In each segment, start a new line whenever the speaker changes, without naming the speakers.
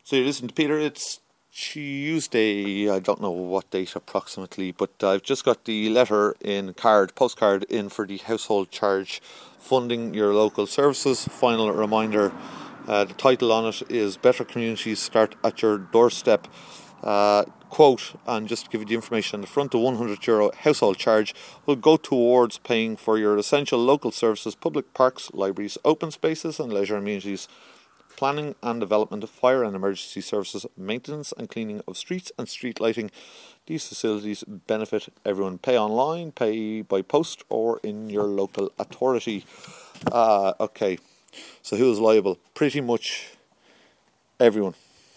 So you listen to Peter, it's Tuesday, I don't know what date approximately, but I've just got the letter in postcard in for the household charge funding your local services. Final reminder, the title on it is Better Communities Start at Your Doorstep. Quote, and just to give you the information on the front, the €100 household charge will go towards paying for your essential local services, public parks, libraries, open spaces and leisure amenities, planning and development of fire and emergency services, maintenance and cleaning of streets and street lighting. These facilities benefit everyone. Pay online, pay by post or in your local authority. Okay, so who is liable? Pretty much everyone.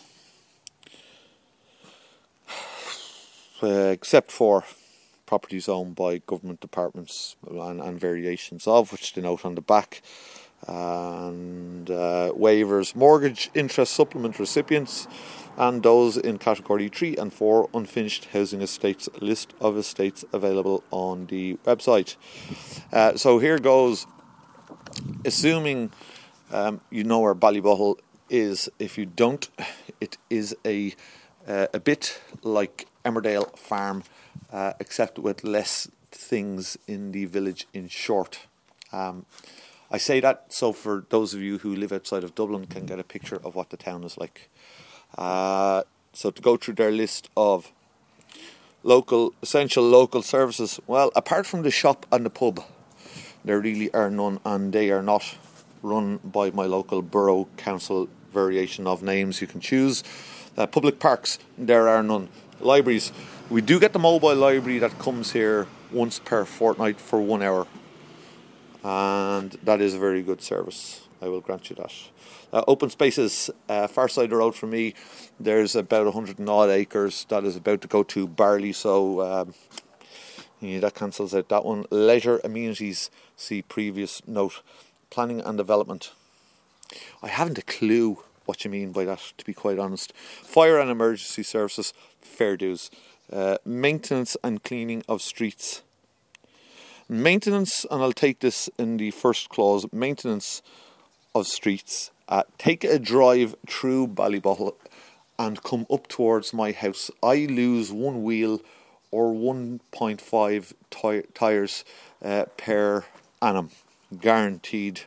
Except for properties owned by government departments and variations of which they note on the back, and waivers, mortgage interest supplement recipients, and those in category 3 and 4 unfinished housing estates. List of estates available on the website. So here goes. Assuming you know where Ballybottle is. If you don't, it is a bit like Emmerdale Farm, except with less things in the village in short. I say that so for those of you who live outside of Dublin can get a picture of what the town is like. So to go through their list of essential local services, well, apart from the shop and the pub, there really are none, and they are not run by my local borough council variation of names you can choose. Public parks, there are none. Libraries, we do get the mobile library that comes here once per fortnight for 1 hour, and that is a very good service, I will grant you that. Open spaces, far side of the road from me, there's about 100 and odd acres that is about to go to Barley, so that cancels out that one. Leisure amenities, see previous note. Planning and development, I haven't a clue what you mean by that, to be quite honest. Fire and emergency services, fair dues. Maintenance and cleaning of streets. Maintenance, and I'll take this in the first clause, maintenance of streets. Take a drive through Ballybottle and come up towards my house. I lose one wheel or 1.5 tyres per annum, guaranteed.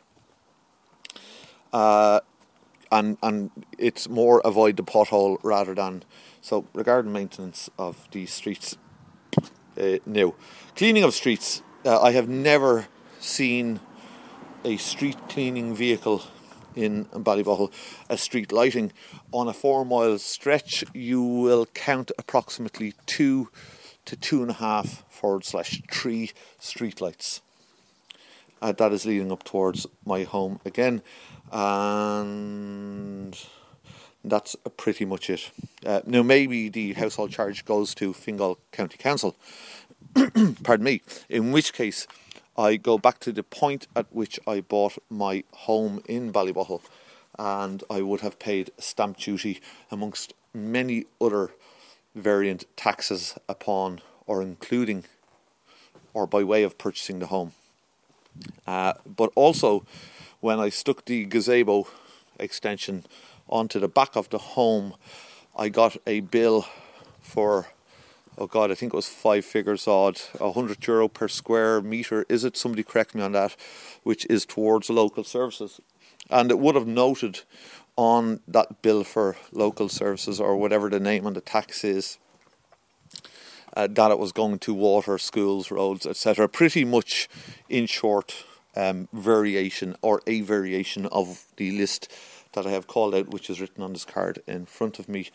And it's more avoid the pothole rather than. So regarding maintenance of the streets, no. Cleaning of streets, I have never seen a street cleaning vehicle in Ballybottle. A street lighting on a 4 mile stretch, you will count approximately 2 to 2.5/3 street lights. That is leading up towards my home again, and that's pretty much it. Now maybe the household charge goes to Fingal County Council, pardon me, in which case I go back to the point at which I bought my home in Ballybottle, and I would have paid stamp duty amongst many other variant taxes upon or including or by way of purchasing the home. But also, when I stuck the gazebo extension onto the back of the home, I got a bill for, I think it was 5 figures odd, €100 per square metre. Is it? Somebody correct me on that, which is towards local services. And it would have noted on that bill for local services, or whatever the name on the tax is, that it was going to water, schools, roads, etc. Pretty much, in short, variation or a variation of the list that I have called out, which is written on this card in front of me.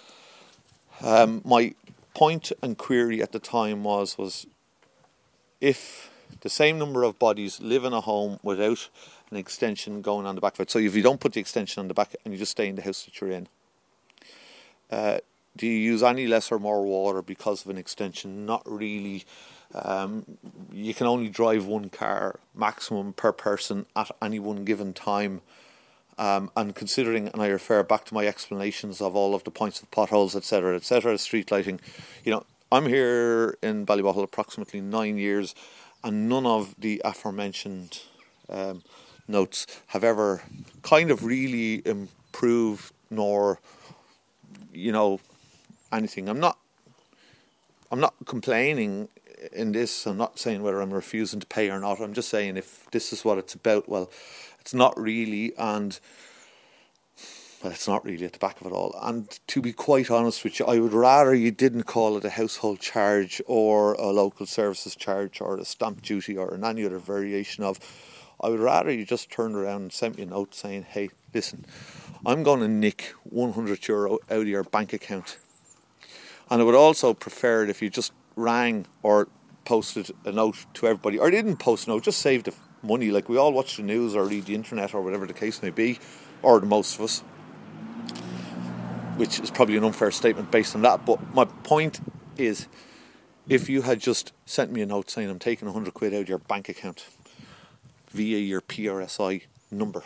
My point and query at the time was if the same number of bodies live in a home without an extension going on the back of it, so if you don't put the extension on the back and you just stay in the house that you're in, do you use any less or more water because of an extension? Not really. You can only drive one car maximum per person at any one given time. And considering, and I refer back to my explanations of all of the points of potholes, etc., street lighting, I'm here in Ballybottle approximately 9 years, and none of the aforementioned notes have ever kind of really improved nor anything. I'm not complaining in this. I'm not saying whether I'm refusing to pay or not. I'm just saying if this is what it's about, well, it's not really, and well, it's not really at the back of it all. And to be quite honest with you, I would rather you didn't call it a household charge or a local services charge or a stamp duty or any other variation of. I would rather you just turned around and sent me a note saying, hey, listen, I'm going to nick €100 out of your bank account. And I would also prefer it if you just rang or posted a note to everybody, or didn't post a note, just save the money. Like, we all watch the news or read the internet or whatever the case may be, or the most of us, which is probably an unfair statement based on that. But my point is, if you had just sent me a note saying I'm taking £100 out of your bank account via your PRSI number,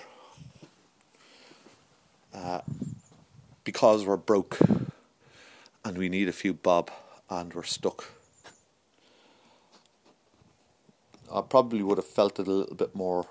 because we're broke and we need a few bob and we're stuck, I probably would have felt it a little bit more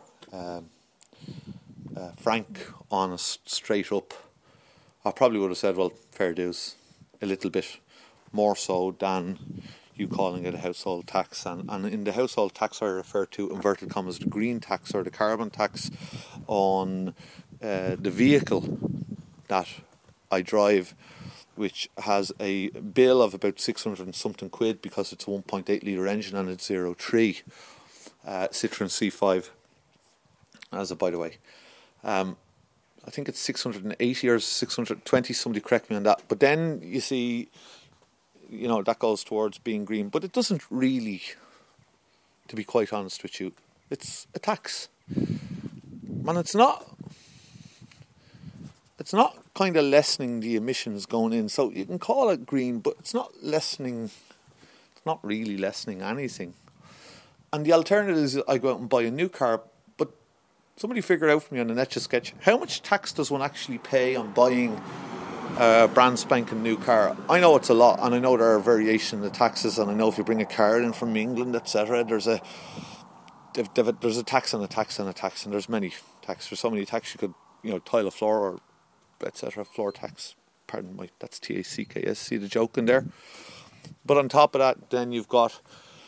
frank, honest, straight up. I probably would have said, well, fair dues, a little bit more so than you calling it a household tax. And in the household tax I refer to, inverted commas, the green tax or the carbon tax on the vehicle that I drive, which has a bill of about 600 and something quid because it's a 1.8 litre engine and it's 0.3 Citroen C5, as a by the way. I think it's 680 or 620, somebody correct me on that. But then you see, that goes towards being green. But it doesn't really, to be quite honest with you. It's a tax. And it's not kind of lessening the emissions going in. So you can call it green, but it's not really lessening anything. And the alternative is I go out and buy a new car. But somebody figured out for me on an Etch-a-Sketch, how much tax does one actually pay on buying a brand spanking new car? I know it's a lot, and I know there are variations in the taxes, and I know if you bring a car in from England, etc., there's a tax and a tax and a tax, and there's many taxes. There's so many taxes you could, tile a floor or etc. Floor tax. Pardon my, that's TACKS. See the joke in there? But on top of that, then you've got.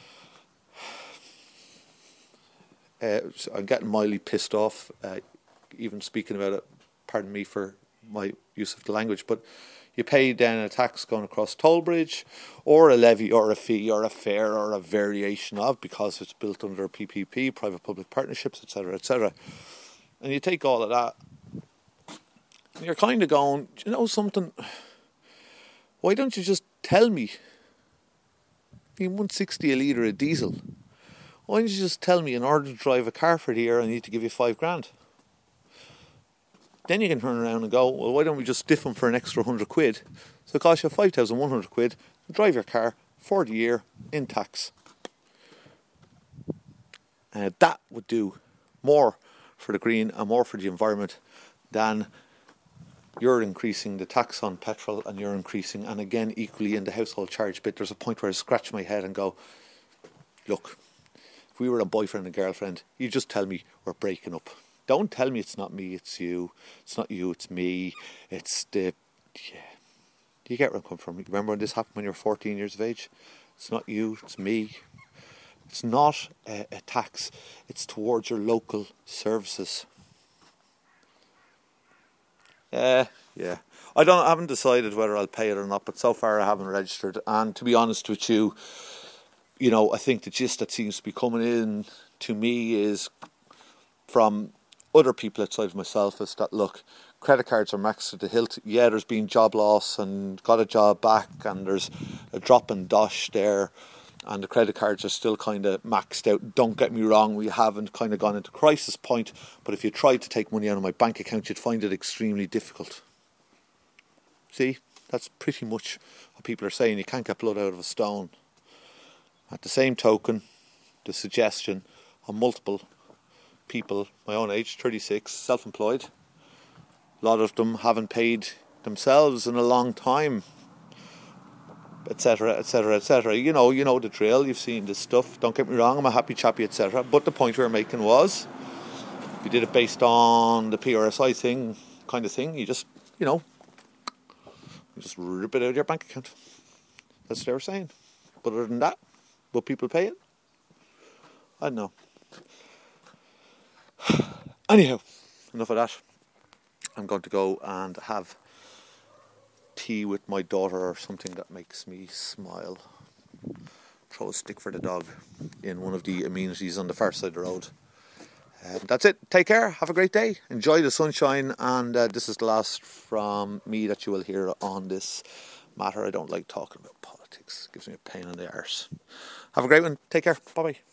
I'm getting mildly pissed off, even speaking about it. Pardon me for my use of the language, but you pay then a tax going across toll bridge, or a levy, or a fee, or a fare, or a variation of, because it's built under PPP, private-public partnerships, etc., etc. And you take all of that, and you're kind of going, do you know something? Why don't you just tell me? Being 160 a litre of diesel. Why don't you just tell me, in order to drive a car for the year, I need to give you £5,000? Then you can turn around and go, well, why don't we just stiff them for an extra £100? So it costs you £5,100 to drive your car for the year in tax. That would do more for the green and more for the environment than you're increasing the tax on petrol, and you're increasing, and again, equally in the household charge bit, there's a point where I scratch my head and go, look, if we were a boyfriend and girlfriend, you just tell me we're breaking up. Don't tell me it's not me, it's you. It's not you, it's me. It's the... Yeah. Do you get where I'm coming from? Remember when this happened when you were 14 years of age? It's not you, it's me. It's not a tax. It's towards your local services. Yeah. I haven't decided whether I'll pay it or not, but so far I haven't registered. And to be honest with you, I think the gist that seems to be coming in to me is from other people outside of myself is that, look, credit cards are maxed to the hilt. Yeah, there's been job loss and got a job back, and there's a drop in dosh there, and the credit cards are still kind of maxed out. Don't get me wrong, we haven't kind of gone into crisis point, but if you tried to take money out of my bank account, you'd find it extremely difficult. See, that's pretty much what people are saying. You can't get blood out of a stone. At the same token, the suggestion of multiple people, my own age, 36, self-employed, a lot of them haven't paid themselves in a long time, etc., etc., etc. You know the drill. You've seen this stuff. Don't get me wrong, I'm a happy chappy, etc. But the point we were making was, if you did it based on the PRSI thing, you just, You just rip it out of your bank account. That's what they were saying. But other than that, will people pay it? I don't know. Anyhow, enough of that. I'm going to go and have tea with my daughter or something that makes me smile. Throw a stick for the dog in one of the amenities on the far side of the road. That's it. Take care. Have a great day. Enjoy the sunshine. And this is the last from me that you will hear on this matter. I don't like talking about politics. It gives me a pain in the arse. Have a great one. Take care. Bye-bye.